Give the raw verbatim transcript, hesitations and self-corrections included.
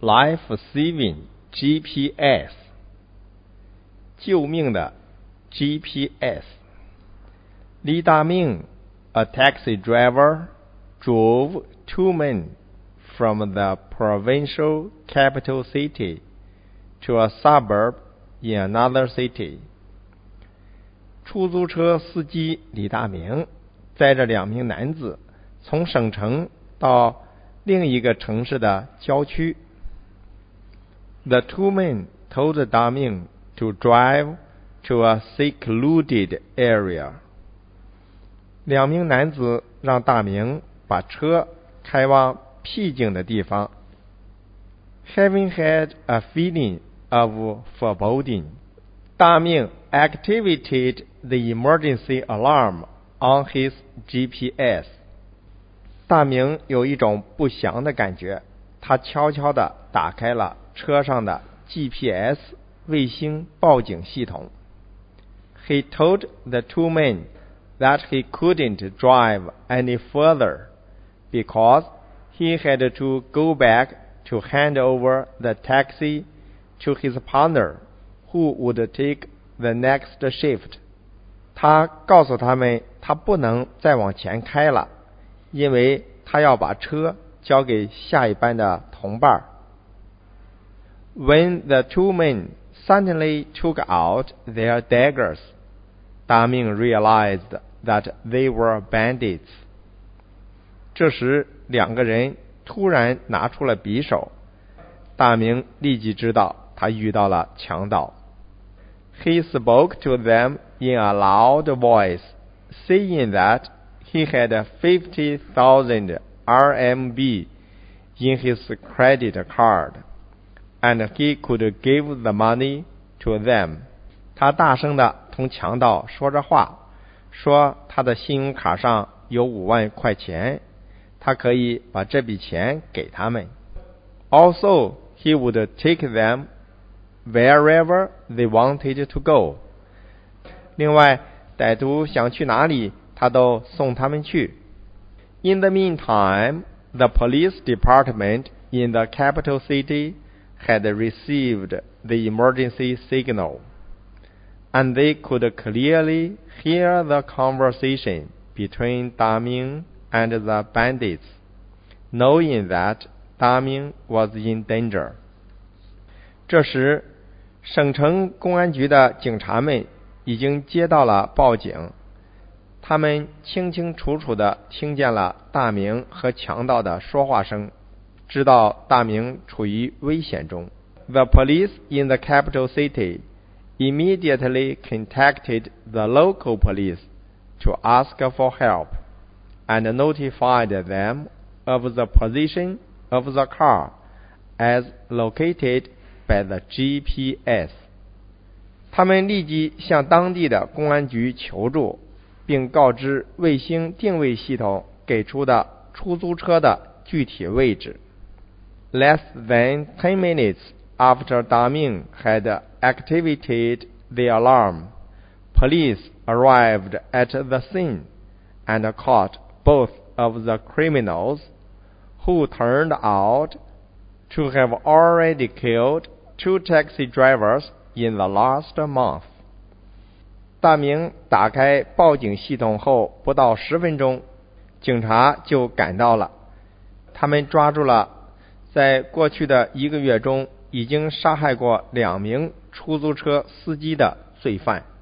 Life-saving G P S 救命的 G P S. Li Daming, a taxi driver, drove two men from the provincial capital city to a suburb in another city. 出租车司机李大明载着两名男子从省城到另一个城市的郊区。The two men told Daming to drive to a secluded area. 两名男子让大明把车开往僻静的地方。Having had a feeling of foreboding, 大明 activated the emergency alarm on his G P S. 大明有一种不祥的感觉，他悄悄地打开了车上的 G P S 卫星报警系统。He told the two men that he couldn't drive any further because he had to go back to hand over the taxi to his partner, who would take the next shift. 他告诉他们他不能再往前开了，因为他要把车交给下一班的同伴。When the two men suddenly took out their daggers, Daming realized that they were bandits. 这时两个人突然拿出了匕首，大明立即知道他遇到了强盗。He spoke to them in a loud voice, saying that he had fifty thousand R M B in his credit card, and he could give the money to them. 他大声地同强盗说着话，说他的信用卡上有五万块钱，他可以把这笔钱给他们。Also, he would take them wherever they wanted to go. 另外，歹徒想去哪里，他都送他们去。In the meantime, the police department in the capital city had received the emergency signal, and they could clearly hear the conversation between Daming and the bandits, knowing that Daming was in danger. 这时，省城公安局的警察们已经接到了报警，他们清清楚楚地听见了大明和强盗的说话声，知道大明处于危险中。The police in the capital city immediately contacted the local police to ask for help and notified them of the position of the car as located by the G P S. 他们立即向当地的公安局求助，并告知卫星定位系统给出的出租车的具体位置。Less than ten minutes after Daming had activated the alarm, police arrived at the scene and caught both of the criminals, who turned out to have already killed two taxi drivers in the last month. 大明打开报警系统后不到十分钟，警察就赶到了。他们抓住了在过去的一个月中已经杀害过两名出租车司机的罪犯。